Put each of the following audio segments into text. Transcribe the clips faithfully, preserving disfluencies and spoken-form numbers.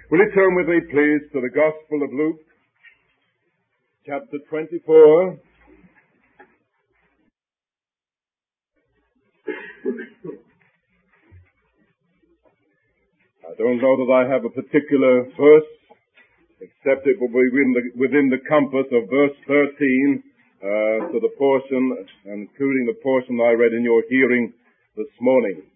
Will you turn with me, please, to the Gospel of Luke, chapter twenty-four. I don't know that I have a particular verse, except it will be within the, within the compass of verse thirteen uh, to the portion, including the portion I read in your hearing this morning.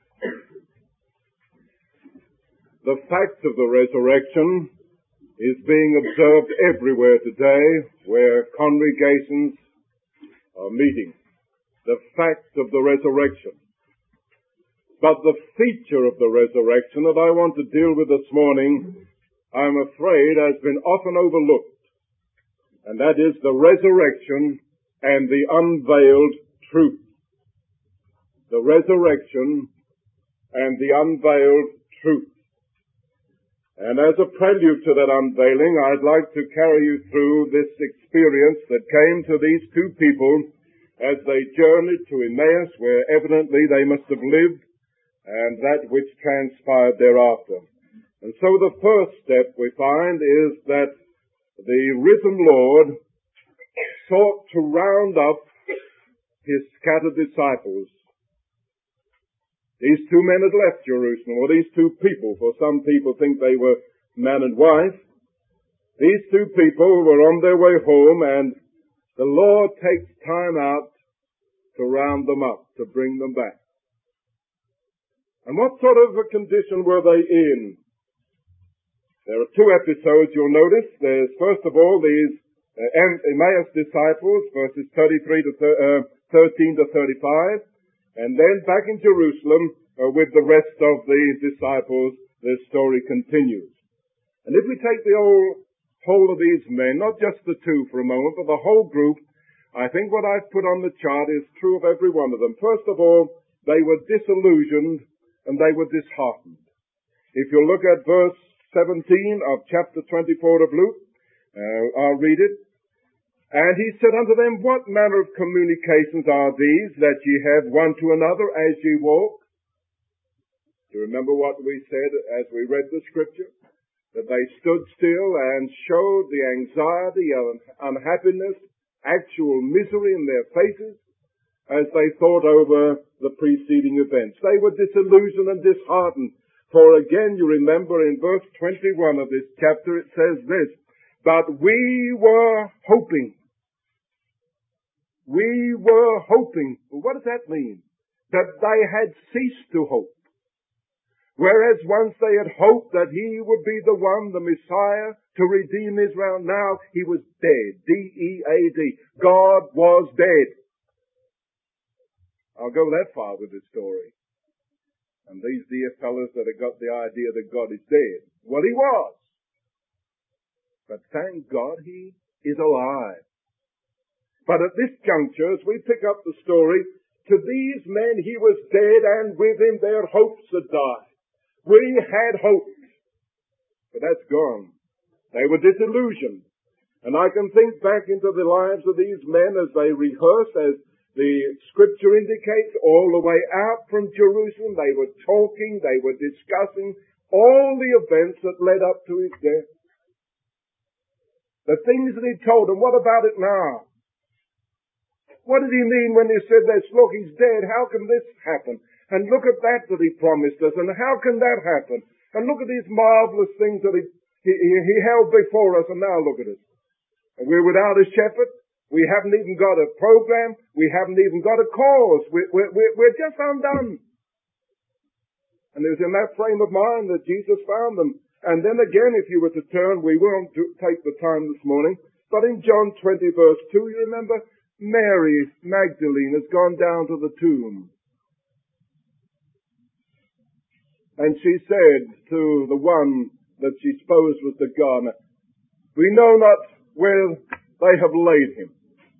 The fact of the resurrection is being observed everywhere today where congregations are meeting. The fact of the resurrection. But the feature of the resurrection that I want to deal with this morning, I'm afraid, has been often overlooked. And that is the resurrection and the unveiled truth. The resurrection and the unveiled truth. And as a prelude to that unveiling, I'd like to carry you through this experience that came to these two people as they journeyed to Emmaus, where evidently they must have lived, and that which transpired thereafter. And so the first step we find is that the risen Lord sought to round up his scattered disciples. These two men had left Jerusalem, or these two people, for some people think they were man and wife. These two people were on their way home, and the Lord takes time out to round them up, to bring them back. And what sort of a condition were they in? There are two episodes you'll notice. There's first of all these uh, Emmaus disciples, verses thirty-three to uh, thirteen to thirty-five. And then back in Jerusalem, uh, with the rest of the disciples, the story continues. And if we take the whole, whole of these men, not just the two for a moment, but the whole group, I think what I've put on the chart is true of every one of them. First of all, they were disillusioned and they were disheartened. If you look at verse seventeen of chapter twenty-four of Luke, uh, I'll read it. And he said unto them, What manner of communications are these that ye have one to another as ye walk? Do you remember what we said as we read the scripture? That they stood still and showed the anxiety and unhappiness, actual misery in their faces as they thought over the preceding events. They were disillusioned and disheartened. For again, you remember in verse twenty-one of this chapter, it says this, But we were hoping. We were hoping. Well, what does that mean? That they had ceased to hope. Whereas once they had hoped that he would be the one, the Messiah, to redeem Israel, now he was dead. D E A D. God was dead. I'll go that far with this story. And these dear fellows that have got the idea that God is dead. Well, he was. But thank God he is alive. But at this juncture, as we pick up the story, to these men he was dead, and with him their hopes had died. We had hoped, but that's gone. They were disillusioned. And I can think back into the lives of these men as they rehearsed, as the scripture indicates, all the way out from Jerusalem. They were talking, they were discussing all the events that led up to his death. The things that he told them, what about it now? What did he mean when he said this? Look, he's dead. How can this happen? And look at that that he promised us. And how can that happen? And look at these marvelous things that he, he, he held before us. And now look at us. And we're without a shepherd. We haven't even got a program. We haven't even got a cause. We're, we're, we're just undone. And it was in that frame of mind that Jesus found them. And then again, if you were to turn, we won't do, take the time this morning, but in John twenty verse two, you remember, Mary Magdalene has gone down to the tomb. And she said to the one that she supposed was the gardener, We know not where they have laid him.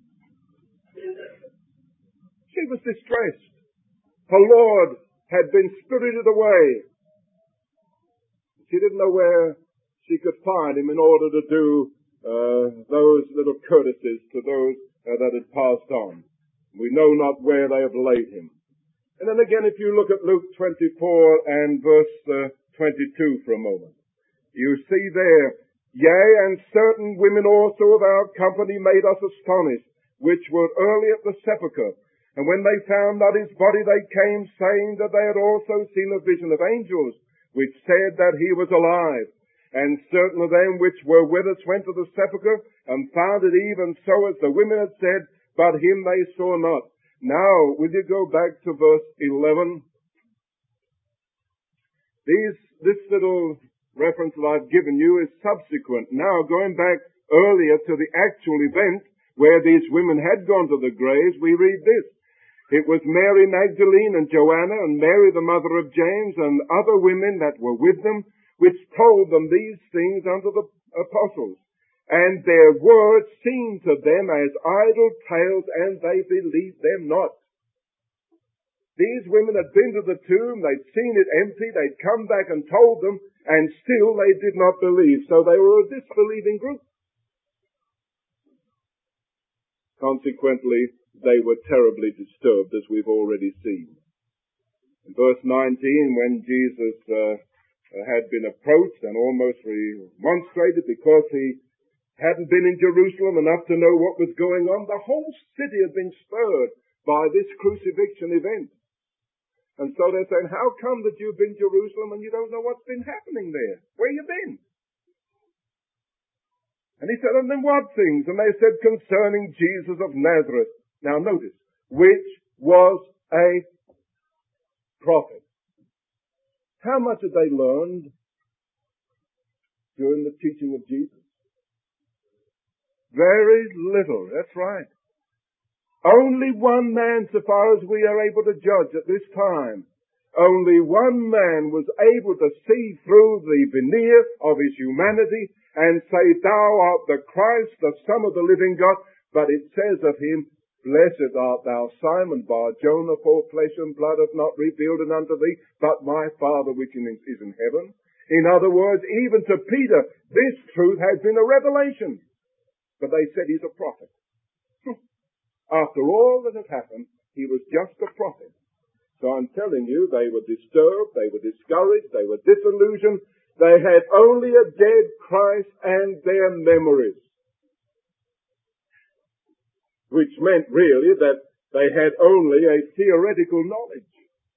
She was distressed. Her Lord had been spirited away. She didn't know where she could find him in order to do uh, those little courtesies to those uh, that had passed on. We know not where they have laid him. And then again, if you look at Luke twenty-four and verse uh, twenty-two for a moment. You see there, yea, and certain women also of our company made us astonished, which were early at the sepulchre. And when they found not his body, they came, saying that they had also seen a vision of angels, which said that he was alive. And certain of them which were with us went to the sepulchre, and found it even so as the women had said, but him they saw not. Now, will you go back to verse eleven? These, this little reference that I've given you is subsequent. Now, going back earlier to the actual event where these women had gone to the graves, we read this. It was Mary Magdalene and Joanna and Mary the mother of James and other women that were with them, which told them these things unto the apostles. And their words seemed to them as idle tales, and they believed them not. These women had been to the tomb, they'd seen it empty, they'd come back and told them, and still they did not believe. So they were a disbelieving group. Consequently, they were terribly disturbed, as we've already seen. In verse nineteen, when Jesus uh, had been approached and almost remonstrated because he hadn't been in Jerusalem enough to know what was going on, the whole city had been stirred by this crucifixion event. And so they're saying, how come that you've been to Jerusalem and you don't know what's been happening there? Where you been? And he said, and then what things? And they said, concerning Jesus of Nazareth. Now notice, which was a prophet. How much had they learned during the teaching of Jesus? Very little, that's right. Only one man, so far as we are able to judge at this time, only one man was able to see through the veneer of his humanity and say, thou art the Christ, the Son of the living God. But it says of him, blessed art thou, Simon Bar-Jonah, for flesh and blood hath not revealed it unto thee, but my Father which is in heaven. In other words, even to Peter, this truth had been a revelation. But they said he's a prophet. After all that had happened, he was just a prophet. So I'm telling you, they were disturbed, they were discouraged, they were disillusioned. They had only a dead Christ and their memories. Which meant really that they had only a theoretical knowledge.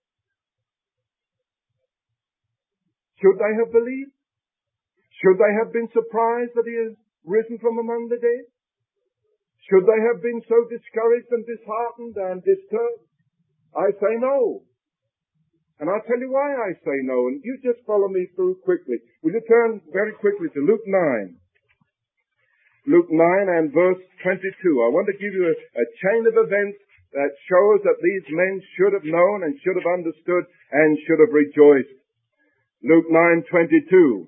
Should they have believed? Should they have been surprised that he has risen from among the dead? Should they have been so discouraged and disheartened and disturbed? I say no. And I'll tell you why I say no, and you just follow me through quickly. Will you turn very quickly to Luke nine? Luke nine and verse twenty-two. I want to give you a, a chain of events that shows that these men should have known and should have understood and should have rejoiced. Luke nine twenty-two.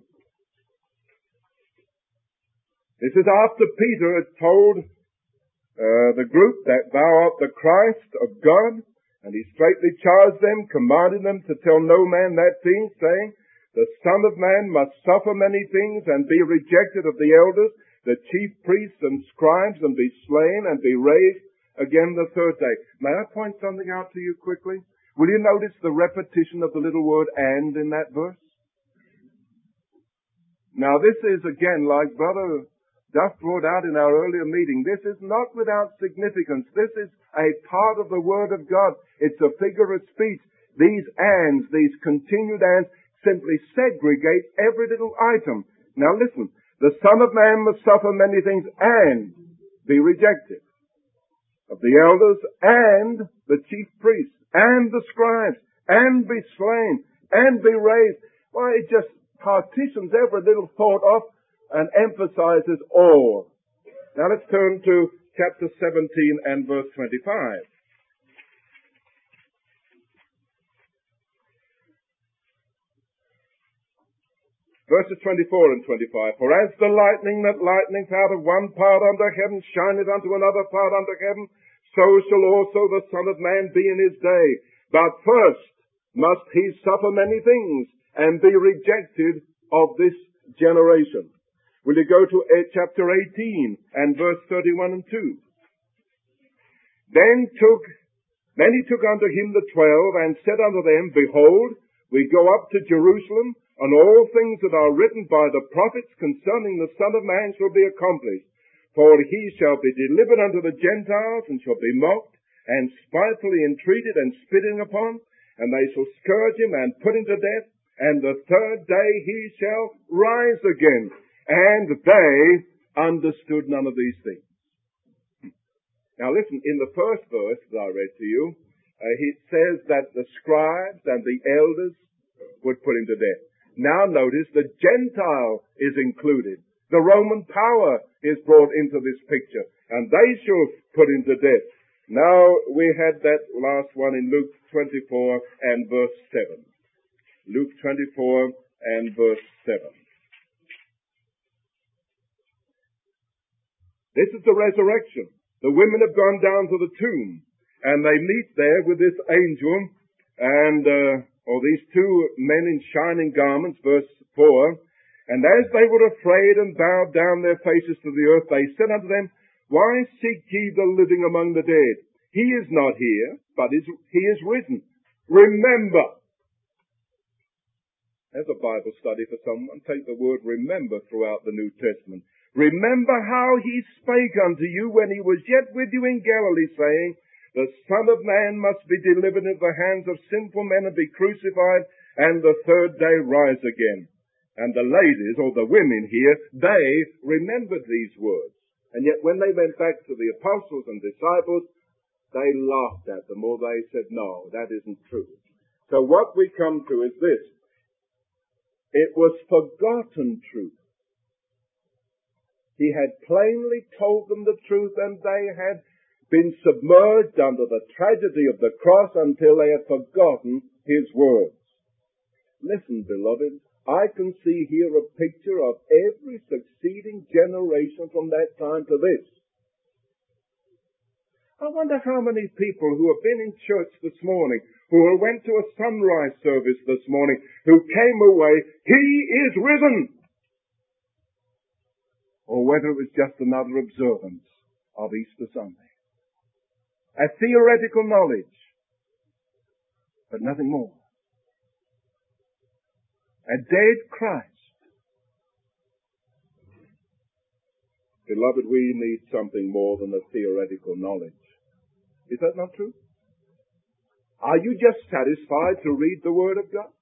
This is after Peter had told uh, the group that thou art the Christ of God, and he straitly charged them, commanding them to tell no man that thing, saying, the Son of Man must suffer many things and be rejected of the elders, the chief priests and scribes, and be slain and be raised again the third day. May I point something out to you quickly? Will you notice the repetition of the little word and in that verse? Now this is again, like Brother Duff brought out in our earlier meeting, this is not without significance. This is a part of the Word of God. It's a figure of speech. These ands, these continued ands, simply segregate every little item. Now listen. The Son of Man must suffer many things and be rejected of the elders and the chief priests and the scribes and be slain and be raised. Why, it just partitions every little thought off and emphasizes all. Now let's turn to chapter seventeen and verse twenty-five. Verses twenty-four and twenty-five. For as the lightning that lighteneth out of one part under heaven shineth unto another part under heaven, so shall also the Son of Man be in his day. But first must he suffer many things, and be rejected of this generation. Will you go to chapter eighteen and verse thirty-one and two? Then took, then he took unto him the twelve, and said unto them, Behold, we go up to Jerusalem, and all things that are written by the prophets concerning the Son of Man shall be accomplished. For he shall be delivered unto the Gentiles, and shall be mocked, and spitefully entreated, and spitting upon, and they shall scourge him, and put him to death, and the third day he shall rise again. And they understood none of these things. Now listen, in the first verse that I read to you, uh, it says that the scribes and the elders would put him to death. Now notice the Gentile is included. The Roman power is brought into this picture, and they shall put him to death. Now we had that last one in Luke twenty-four and verse seven. Luke twenty-four and verse seven. This is the resurrection. The women have gone down to the tomb, and they meet there with this angel, and, uh, or these two men in shining garments, verse four. And as they were afraid and bowed down their faces to the earth, they said unto them, Why seek ye the living among the dead? He is not here, but is, he is risen. Remember. There's a Bible study for someone. Take the word remember throughout the New Testament. Remember how he spake unto you when he was yet with you in Galilee, saying, The Son of Man must be delivered into the hands of sinful men and be crucified, and the third day rise again. And the ladies, or the women here, they remembered these words. And yet when they went back to the apostles and disciples, they laughed at them, or they said, no, that isn't true. So what we come to is this. It was forgotten truth. He had plainly told them the truth, and they had been submerged under the tragedy of the cross until they had forgotten his words. Listen, beloved, I can see here a picture of every succeeding generation from that time to this. I wonder how many people who have been in church this morning, who went to a sunrise service this morning, who came away, he is risen! Or whether it was just another observance of Easter Sunday. A theoretical knowledge, but nothing more. A dead Christ. Beloved, we need something more than a theoretical knowledge. Is that not true? Are you just satisfied to read the Word of God?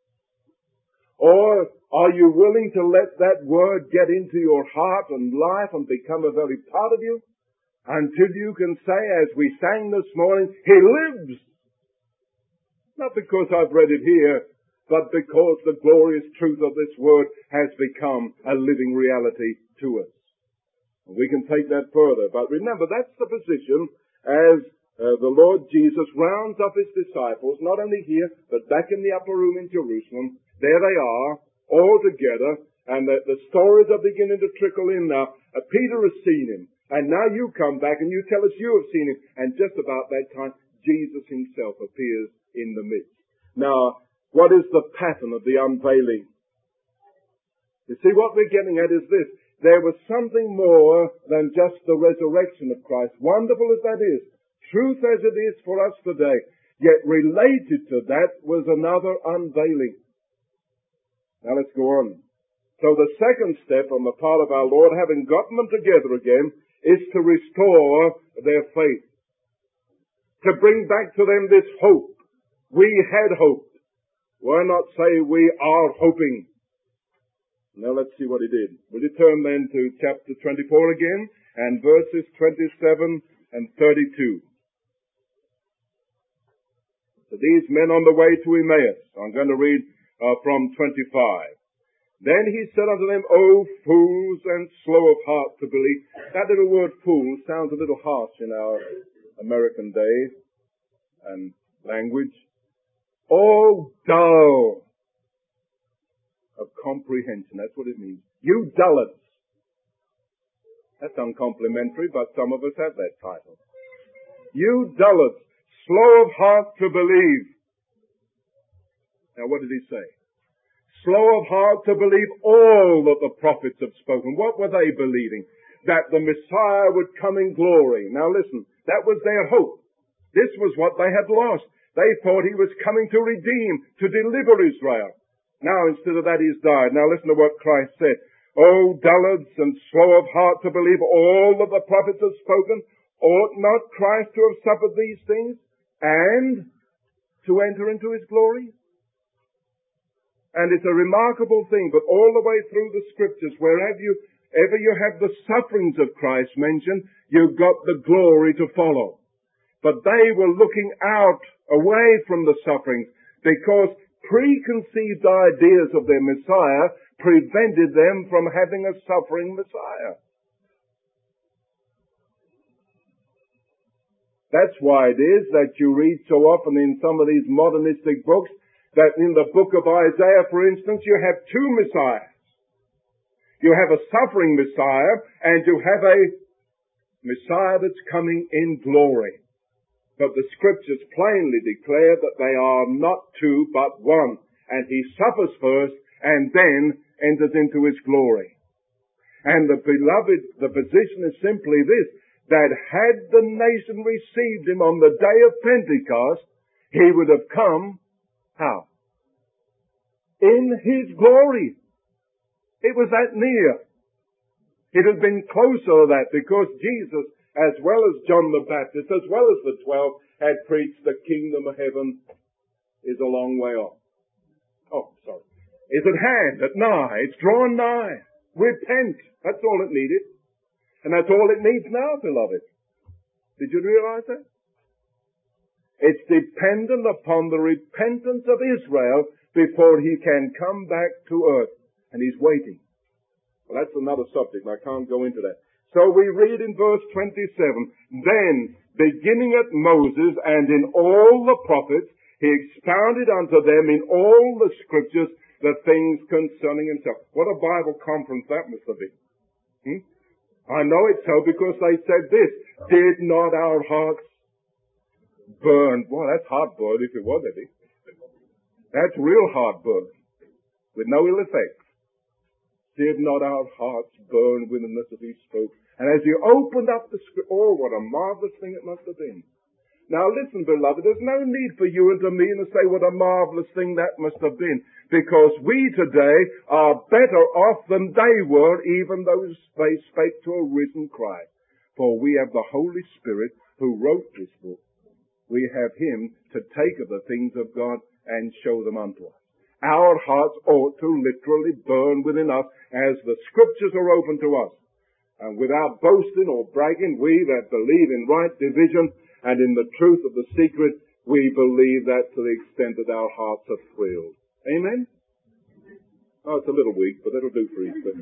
Or are you willing to let that Word get into your heart and life and become a very part of you? Until you can say, as we sang this morning, He lives! Not because I've read it here, but because the glorious truth of this Word has become a living reality to us. We can take that further. But remember, that's the position as uh, the Lord Jesus rounds up His disciples, not only here, but back in the upper room in Jerusalem. There they are, all together, and the, the stories are beginning to trickle in now. Uh, Peter has seen Him, and now you come back and you tell us you have seen Him. And just about that time, Jesus Himself appears in the midst. Now, what is the pattern of the unveiling? You see, what we're getting at is this. There was something more than just the resurrection of Christ. Wonderful as that is, truth as it is for us today, yet related to that was another unveiling. Now let's go on. So the second step on the part of our Lord, having gotten them together again, is to restore their faith. To bring back to them this hope. We had hoped. Why not say we are hoping? Now let's see what He did. Will you turn then to chapter twenty-four again, and verses twenty-seven and thirty-two. So these men on the way to Emmaus. I'm going to read uh, from twenty-five. Then He said unto them, O fools and slow of heart to believe. That little word fool sounds a little harsh in our American day and language. O dull of comprehension. That's what it means. You dullards. That's uncomplimentary, but some of us have that title. You dullards, slow of heart to believe. Now what did He say? Slow of heart to believe all that the prophets have spoken. What were they believing? That the Messiah would come in glory. Now listen, that was their hope. This was what they had lost. They thought He was coming to redeem, to deliver Israel. Now instead of that he's died. Now listen to what Christ said. O dullards and slow of heart to believe all that the prophets have spoken, ought not Christ to have suffered these things and to enter into his glory? And it's a remarkable thing, but all the way through the scriptures, wherever you, ever you have the sufferings of Christ mentioned, you've got the glory to follow. But they were looking out, away from the sufferings, because preconceived ideas of their Messiah prevented them from having a suffering Messiah. That's why it is that you read so often in some of these modernistic books that in the book of Isaiah, for instance, you have two Messiahs. You have a suffering Messiah and you have a Messiah that's coming in glory. But the scriptures plainly declare that they are not two but one. And he suffers first and then enters into his glory. And the beloved, the position is simply this, that had the nation received him on the day of Pentecost, he would have come, how? In his glory. It was that near. It had been closer to that because Jesus, as well as John the Baptist, as well as the twelve, had preached the kingdom of heaven is a long way off. Oh, sorry. Is at hand, at nigh. It's drawn nigh. Repent. That's all it needed. And that's all it needs now, beloved. Did you realize that? It's dependent upon the repentance of Israel before he can come back to earth. And he's waiting. Well, that's another subject, and I can't go into that. So we read in verse twenty-seven, Then, beginning at Moses and in all the prophets, he expounded unto them in all the scriptures the things concerning himself. What a Bible conference that must have been. Hmm? I know it so because they said this, Did not our hearts burn? Boy, that's heartburn if it was any. That's real heartburn, with no ill effects. Did not our hearts burn within us as he spoke? And as he opened up the script, oh, what a marvelous thing it must have been. Now listen, beloved, there's no need for you and to me to say what a marvelous thing that must have been, because we today are better off than they were, even though they spake to a risen Christ. For we have the Holy Spirit who wrote this book. We have him to take of the things of God and show them unto us. Our hearts ought to literally burn within us as the scriptures are open to us. And without boasting or bragging, we that believe in right division and in the truth of the secret, we believe that to the extent that our hearts are thrilled. Amen? Oh, it's a little weak, but that'll do for Easter.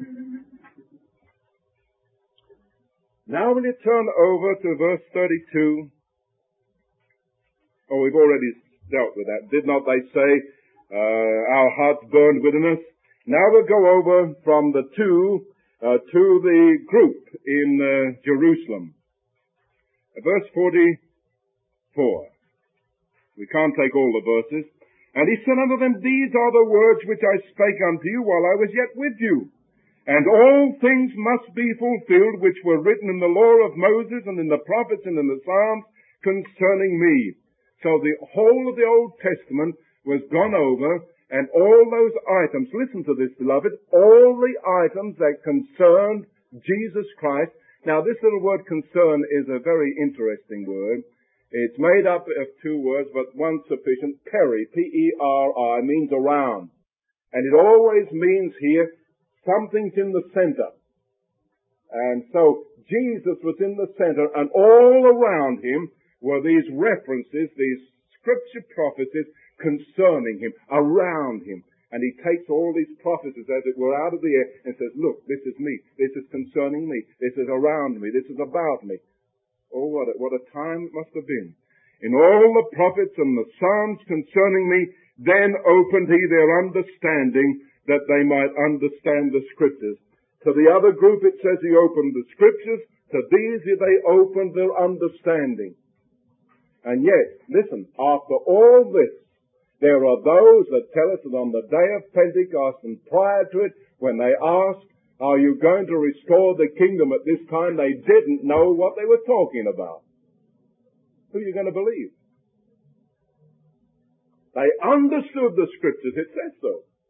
Now will you turn over to verse thirty-two? Oh, we've already dealt with that. Did not they say, uh, our hearts burned within us? Now we'll go over from the two uh, to the group in uh, Jerusalem. Verse forty-four. We can't take all the verses. And he said unto them, These are the words which I spake unto you while I was yet with you. And all things must be fulfilled which were written in the law of Moses and in the prophets and in the Psalms concerning me. So the whole of the Old Testament was gone over, and all those items, listen to this, beloved, all the items that concerned Jesus Christ. Now this little word concern is a very interesting word. It's made up of two words, but one sufficient. Peri, P E R I, means around. And it always means here, something's in the center. And so, Jesus was in the center, and all around him were these references, these scripture prophecies concerning him, around him. And he takes all these prophecies, as it were, out of the air and says, look, this is me, this is concerning me, this is around me, this is about me. Oh, what a, what a time it must have been. In all the prophets and the Psalms concerning me, then opened he their understanding, that they might understand the Scriptures. To the other group it says he opened the Scriptures, to these they opened their understanding. And yet, listen, after all this, there are those that tell us that on the day of Pentecost and prior to it, when they asked, are you going to restore the kingdom at this time? They didn't know what they were talking about. Who are you going to believe? They understood the Scriptures, it says so.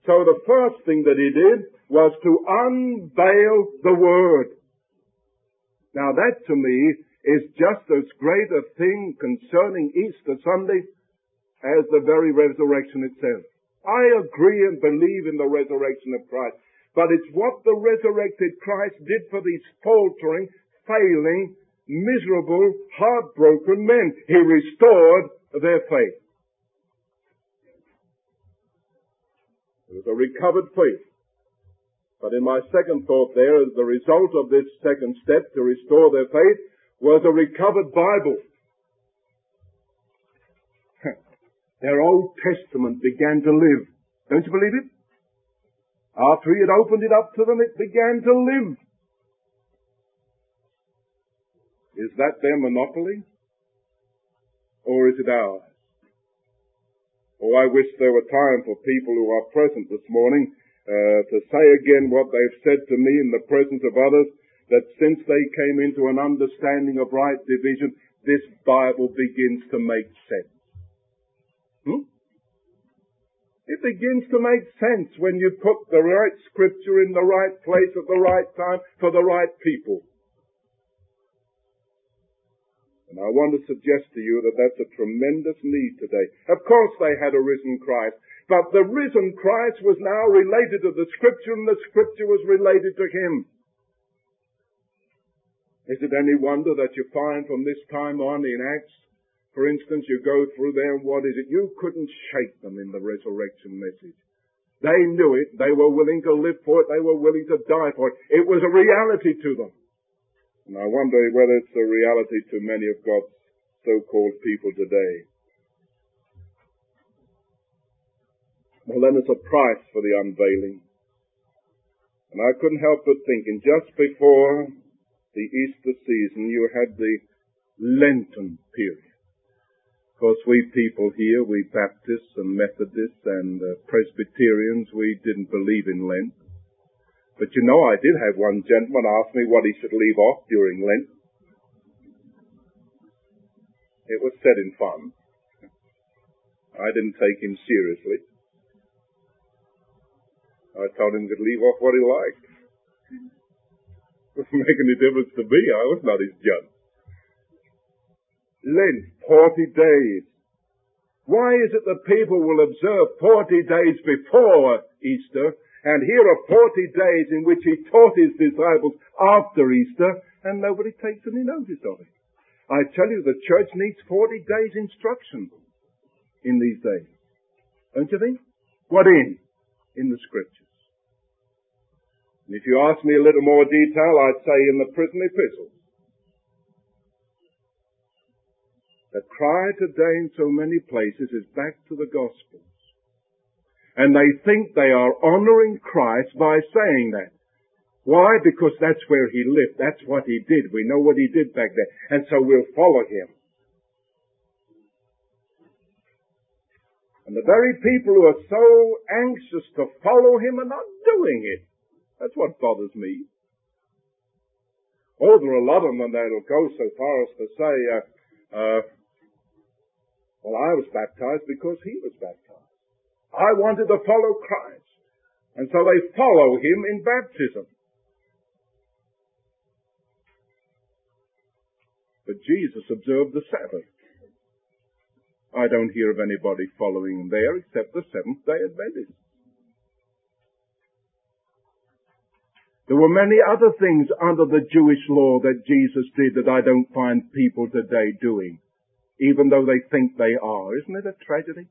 So the first thing that he did was to unveil the Word. Now that to me is just as great a thing concerning Easter Sunday as the very resurrection itself. I agree and believe in the resurrection of Christ, but it's what the resurrected Christ did for these faltering, failing, miserable, heartbroken men. He restored their faith. It was a recovered faith. But in my second thought there, the result of this second step to restore their faith was a recovered Bible. Their Old Testament began to live. Don't you believe it? After he had opened it up to them, it began to live. Is that their monopoly? Or is it ours? Oh, I wish there were time for people who are present this morning uh, to say again what they've said to me in the presence of others, that since they came into an understanding of right division, this Bible begins to make sense. Hmm? It begins to make sense when you put the right scripture in the right place at the right time for the right people. And I want to suggest to you that that's a tremendous need today. Of course they had a risen Christ, but the risen Christ was now related to the Scripture, and the Scripture was related to Him. Is it any wonder that you find from this time on in Acts, for instance, you go through there and what is it? You couldn't shake them in the resurrection message. They knew it. They were willing to live for it. They were willing to die for it. It was a reality to them. And I wonder whether it's a reality to many of God's so-called people today. Well, then it's a price for the unveiling. And I couldn't help but thinking, just before the Easter season, you had the Lenten period. Of course, we people here, we Baptists and Methodists and uh, Presbyterians, we didn't believe in Lent. But you know, I did have one gentleman ask me what he should leave off during Lent. It was said in fun. I didn't take him seriously. I told him he could leave off what he liked. It wasn't making any difference to me. I was not his judge. Lent, forty days. Why is it that people will observe forty days before Easter, and here are forty days in which he taught his disciples after Easter, and nobody takes any notice of it? I tell you, the church needs forty days instruction in these days. Don't you think? What in? In the Scriptures. And if you ask me a little more detail, I'd say in the prison epistles. The cry today in so many places is back to the Gospels. And they think they are honoring Christ by saying that. Why? Because that's where He lived. That's what He did. We know what He did back there. And so we'll follow Him. And the very people who are so anxious to follow Him are not doing it. That's what bothers me. Oh, there are a lot of them that'll go so far as to say, uh, uh, well, I was baptized because he was baptized. I wanted to follow Christ. And so they follow Him in baptism. But Jesus observed the Sabbath. I don't hear of anybody following Him there except the Seventh-day Adventists. There were many other things under the Jewish law that Jesus did that I don't find people today doing, even though they think they are. Isn't it a tragedy?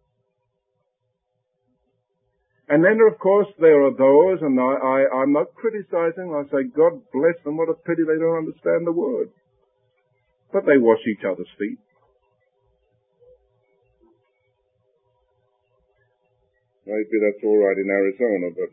And then, of course, there are those, and I, I, I'm not criticizing, I say, God bless them, what a pity they don't understand the Word. But they wash each other's feet. Maybe that's all right in Arizona, but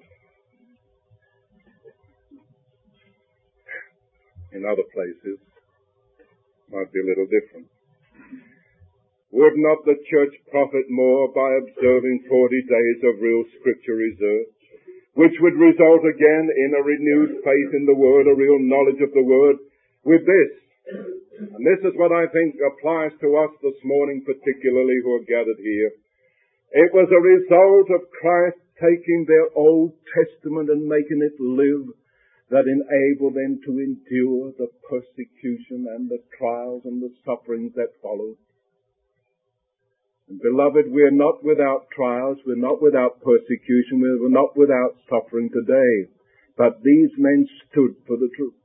in other places, might be a little different. Would not the church profit more by observing forty days of real scripture research, which would result again in a renewed faith in the Word, a real knowledge of the Word, with this? And this is what I think applies to us this morning, particularly who are gathered here. It was a result of Christ taking their Old Testament and making it live, that enable them to endure the persecution and the trials and the sufferings that followed. And beloved, we're not without trials, we're not without persecution, we're not without suffering today. But these men stood for the truth.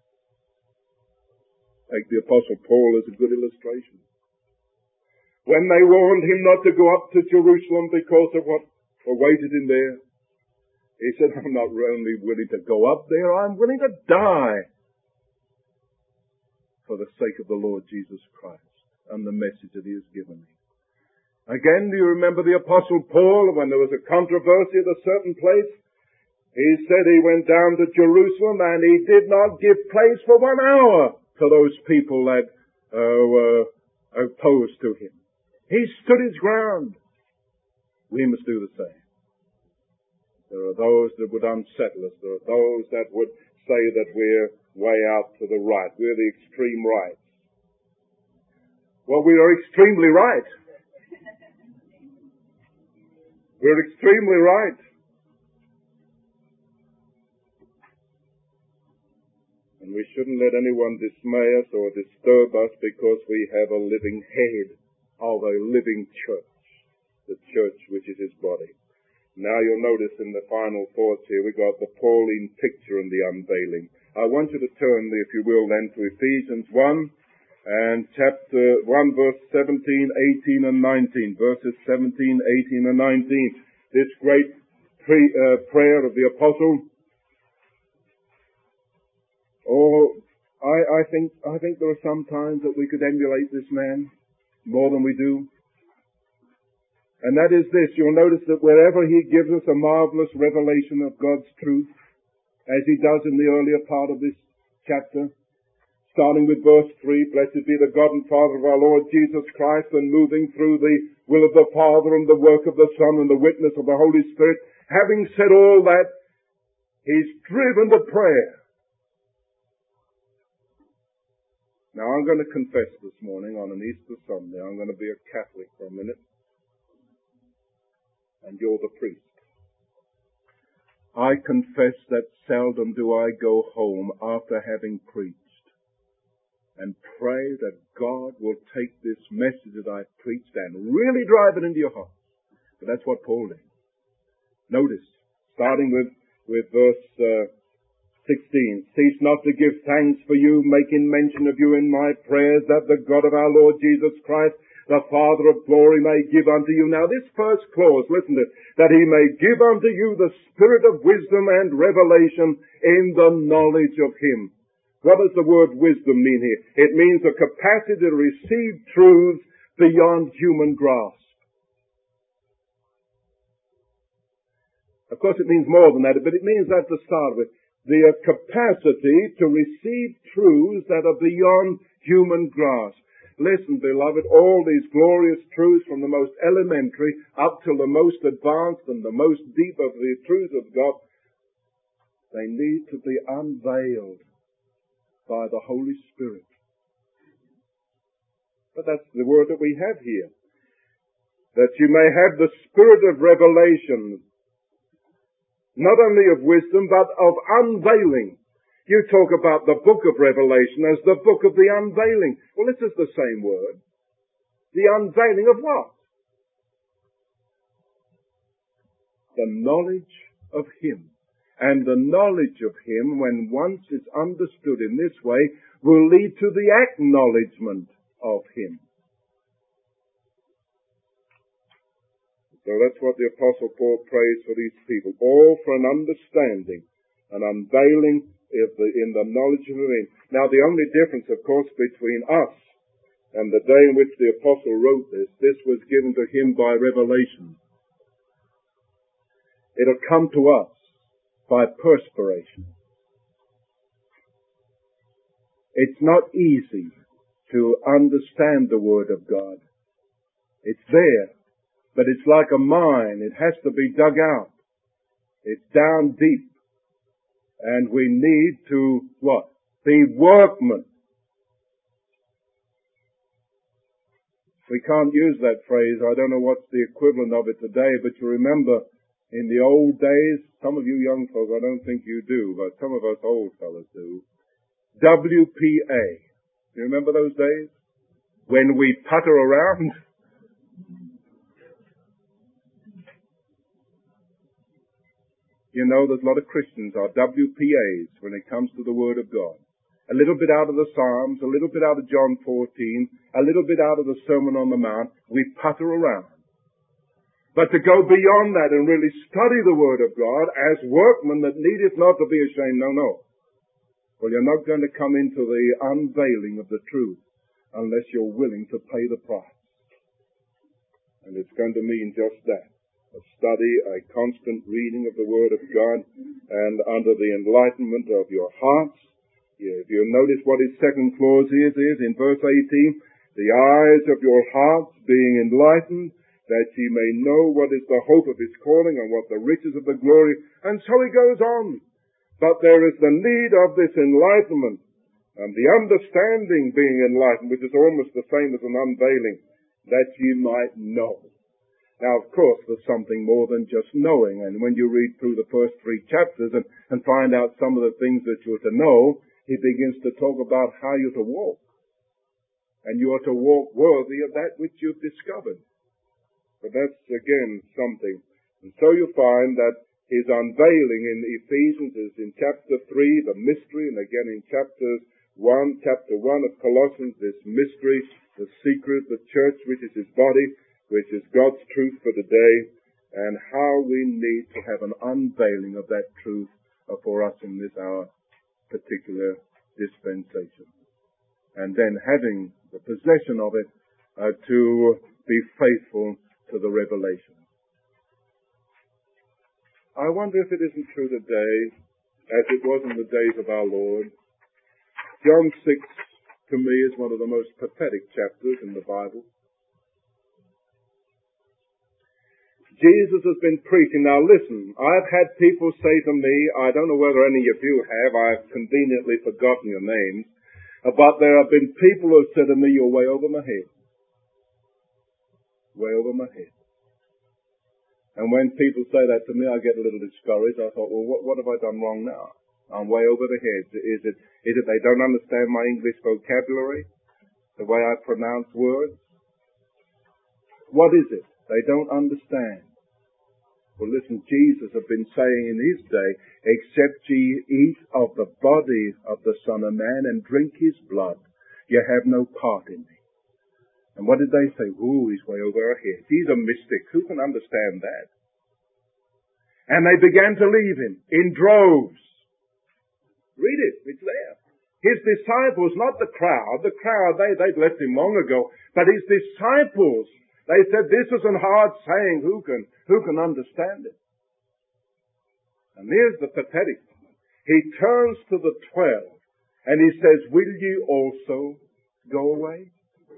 Take the Apostle Paul as a good illustration. When they warned him not to go up to Jerusalem because of what awaited him there, he said, I'm not only willing to go up there, I'm willing to die for the sake of the Lord Jesus Christ and the message that he has given me. Again, do you remember the Apostle Paul, when there was a controversy at a certain place? He said he went down to Jerusalem and he did not give place for one hour to those people that uh, were opposed to him. He stood his ground. We must do the same. There are those that would unsettle us. There are those that would say that we're way out to the right. We're the extreme right. Well, we are extremely right. We're extremely right. And we shouldn't let anyone dismay us or disturb us because we have a living head of a living church, the church which is his body. Now you'll notice in the final thoughts here we got the Pauline picture and the unveiling. I want you to turn, if you will, then to Ephesians one and chapter one, verse seventeen, eighteen, and nineteen. Verses seventeen, eighteen, and nineteen. This great pre, uh, prayer of the apostle. Oh, I, I think I think there are some times that we could emulate this man more than we do. And that is this, you'll notice that wherever he gives us a marvelous revelation of God's truth, as he does in the earlier part of this chapter, starting with verse three, blessed be the God and Father of our Lord Jesus Christ, and moving through the will of the Father and the work of the Son and the witness of the Holy Spirit. Having said all that, he's driven to prayer. Now I'm going to confess this morning on an Easter Sunday, I'm going to be a Catholic for a minute. And you're the priest. I confess that seldom do I go home after having preached and pray that God will take this message that I've preached and really drive it into your heart. But that's what Paul did. Notice, starting with, with verse uh, sixteen, cease not to give thanks for you, making mention of you in my prayers, that the God of our Lord Jesus Christ, the Father of glory, may give unto you. Now this first clause, listen to it, that he may give unto you the spirit of wisdom and revelation in the knowledge of him. What does the word wisdom mean here? It means the capacity to receive truths beyond human grasp. Of course it means more than that, but it means that to start with. The capacity to receive truths that are beyond human grasp. Listen, beloved, all these glorious truths from the most elementary up to the most advanced and the most deep of the truths of God, they need to be unveiled by the Holy Spirit. But that's the word that we have here. That you may have the spirit of revelation, not only of wisdom, but of unveiling. You talk about the book of Revelation as the book of the unveiling. Well, this is the same word. The unveiling of what? The knowledge of him. And the knowledge of him, when once is understood in this way, will lead to the acknowledgement of him. So that's what the Apostle Paul prays for these people. All for an understanding, an unveiling If the, in the knowledge of him. Now the only difference, of course, between us and the day in which the apostle wrote this, this was given to him by revelation. It'll come to us by perspiration. It's not easy to understand the Word of God. It's there, but it's like a mine. It has to be dug out. It's down deep. And we need to, what? Be workmen. We can't use that phrase. I don't know what's the equivalent of it today, but you remember In the old days, some of you young folk, I don't think you do, but some of us old fellas do. W P A. You remember those days? When we putter around? You know, there's a lot of Christians are W P As when it comes to the Word of God. A little bit out of the Psalms, a little bit out of John fourteen, a little bit out of the Sermon on the Mount. We putter around. But to go beyond that and really study the Word of God as workmen that needeth not to be ashamed, no, no. Well, you're not going to come into the unveiling of the truth unless you're willing to pay the price. And it's going to mean just that. A study, a constant reading of the Word of God, and under the enlightenment of your hearts. If you notice what his second clause is, is in verse eighteen, the eyes of your hearts being enlightened, that ye may know what is the hope of his calling and what the riches of the glory. And so he goes on. But there is the need of this enlightenment, and the understanding being enlightened, which is almost the same as an unveiling, that ye might know. Now, of course, there's something more than just knowing, and when you read through the first three chapters and, and find out some of the things that you're to know, he begins to talk about how you're to walk. And you are to walk worthy of that which you've discovered. But that's, again, something. And so you find that his unveiling in Ephesians is in chapter three, the mystery, and again in chapter one, chapter one of Colossians, this mystery, the secret, the church, which is his body, which is God's truth for today, and how we need to have an unveiling of that truth for us in this our particular dispensation. And then having the possession of it uh, to be faithful to the revelation. I wonder if it isn't true today, as it was in the days of our Lord. John six, to me, is one of the most pathetic chapters in the Bible. Jesus has been preaching. Now listen, I've had people say to me, I don't know whether any of you have, I've conveniently forgotten your names, but there have been people who have said to me, you're way over my head. Way over my head. And when people say that to me, I get a little discouraged. I thought, well, what, what have I done wrong now? I'm way over the head. Is it, is it they don't understand my English vocabulary? The way I pronounce words? What is it? They don't understand. Well, listen, Jesus had been saying in his day, except ye eat of the body of the Son of Man and drink his blood, you have no part in me. And what did they say? Ooh, he's way over our head. He's a mystic. Who can understand that? And they began to leave him in droves. Read it. It's there. His disciples, not the crowd. The crowd, they, they'd left him long ago. But his disciples, they said, this is a hard saying. Who can, who can understand it? And here's the pathetic one. He turns to the twelve and he says, will ye also go away?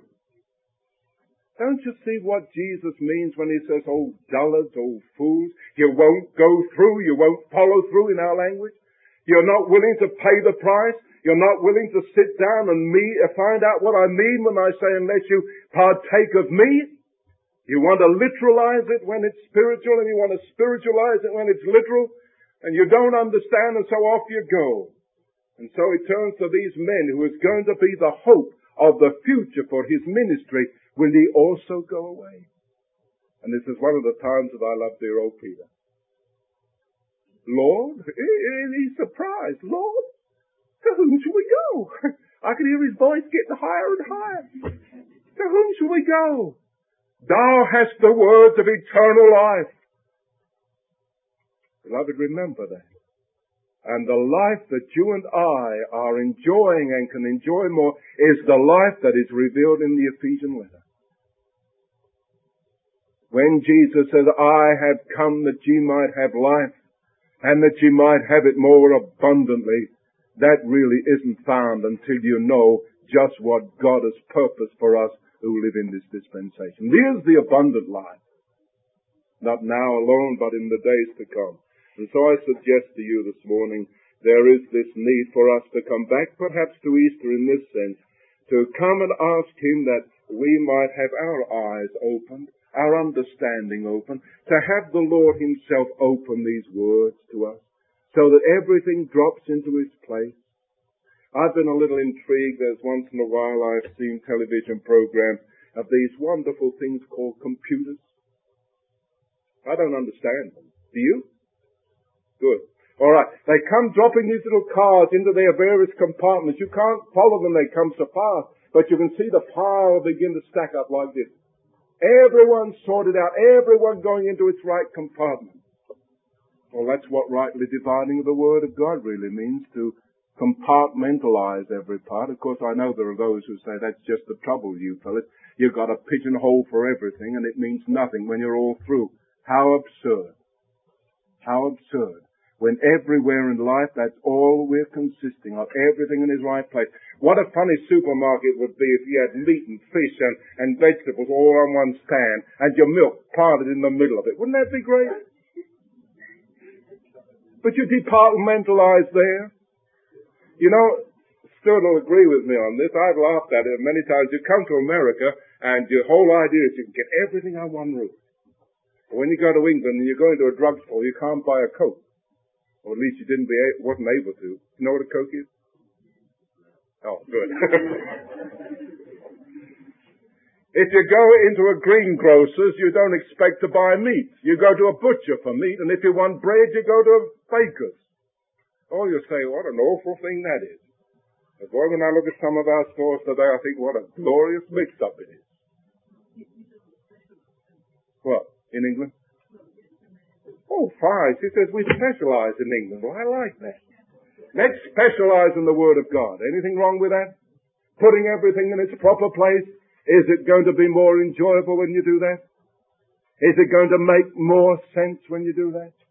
Don't you see what Jesus means when he says, oh dullards, oh fools, you won't go through, you won't follow through in our language? You're not willing to pay the price? You're not willing to sit down and me, find out what I mean when I say unless you partake of me? You want to literalize it when it's spiritual and you want to spiritualize it when it's literal, and you don't understand, and so off you go. And so he turns to these men who is going to be the hope of the future for his ministry. Will he also go away? And this is one of the times that I love dear old Peter. Lord, he's surprised. Lord, to whom shall we go? I can hear his voice getting higher and higher. To whom shall we go? Thou hast the words of eternal life. Beloved, remember that. And the life that you and I are enjoying and can enjoy more is the life that is revealed in the Ephesian letter. When Jesus says, I have come that ye might have life and that ye might have it more abundantly, that really isn't found until you know just what God has purposed for us who live in this dispensation. Here's the abundant life. Not now alone, but in the days to come. And so I suggest to you this morning, there is this need for us to come back perhaps to Easter in this sense, to come and ask him that we might have our eyes opened, our understanding open, to have the Lord himself open these words to us, so that everything drops into its place. I've been a little intrigued as once in a while I've seen television programs of these wonderful things called computers. I don't understand them. Do you? Good. All right. They come dropping these little cards into their various compartments. You can't follow them. They come so fast. But you can see the pile begin to stack up like this. Everyone sorted out. Everyone going into its right compartment. Well, that's what rightly dividing the Word of God really means, to compartmentalize every part. Of course, I know there are those who say that's just the trouble, you fellas. You've got a pigeonhole for everything, and it means nothing when you're all through. How absurd. How absurd. When everywhere in life, that's all we're consisting of. Everything in its right place. What a funny supermarket would be if you had meat and fish and, and vegetables all on one stand, and your milk planted in the middle of it. Wouldn't that be great? But you departmentalize there. You know, Stuart will agree with me on this. I've laughed at it many times. You come to America, and your whole idea is you can get everything on one roof. But when you go to England and you go into a drugstore, you can't buy a Coke. Or at least you didn't be, wasn't able to. You know what a Coke is? Oh, good. If you go into a greengrocer's, you don't expect to buy meat. You go to a butcher for meat, and if you want bread, you go to a baker's. Oh, you say, what an awful thing that is. But boy, when I look at some of our stores today, I think what a glorious mix-up it is. What, in England? Oh, fine. She says we specialize in England. Well, I like that. Let's specialize in the Word of God. Anything wrong with that? Putting everything in its proper place. Is it going to be more enjoyable when you do that? Is it going to make more sense when you do that?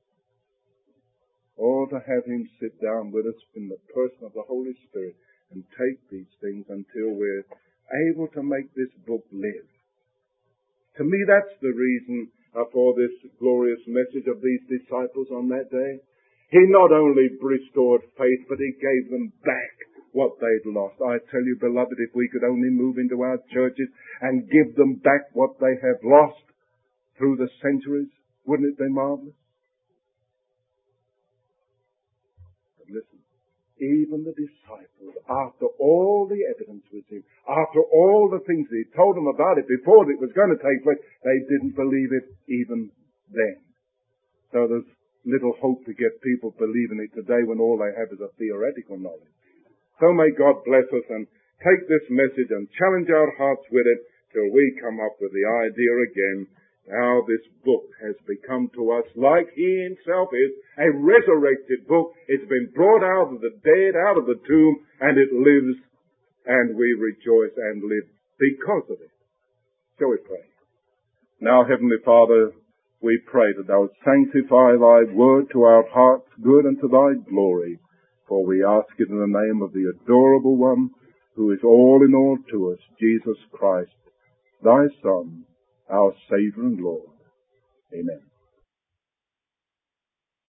Or to have him sit down with us in the person of the Holy Spirit and take these things until we're able to make this book live. To me, that's the reason for this glorious message of these disciples on that day. He not only restored faith, but he gave them back what they'd lost. I tell you, beloved, if we could only move into our churches and give them back what they have lost through the centuries, wouldn't it be marvelous? Listen, even the disciples, after all the evidence was in, after all the things he told them about it before it was going to take place, they didn't believe it even then. So there's little hope to get people believing it today when all they have is a theoretical knowledge. So may God bless us and take this message and challenge our hearts with it till we come up with the idea again how this book has become to us, like he himself is, a resurrected book. It's been brought out of the dead, out of the tomb, and it lives, and we rejoice and live because of it. Shall we pray? Now, Heavenly Father, we pray that thou wilt sanctify thy word to our hearts, good unto thy glory, for we ask it in the name of the adorable one, who is all in all to us, Jesus Christ, thy Son, our Savior and Lord. Amen.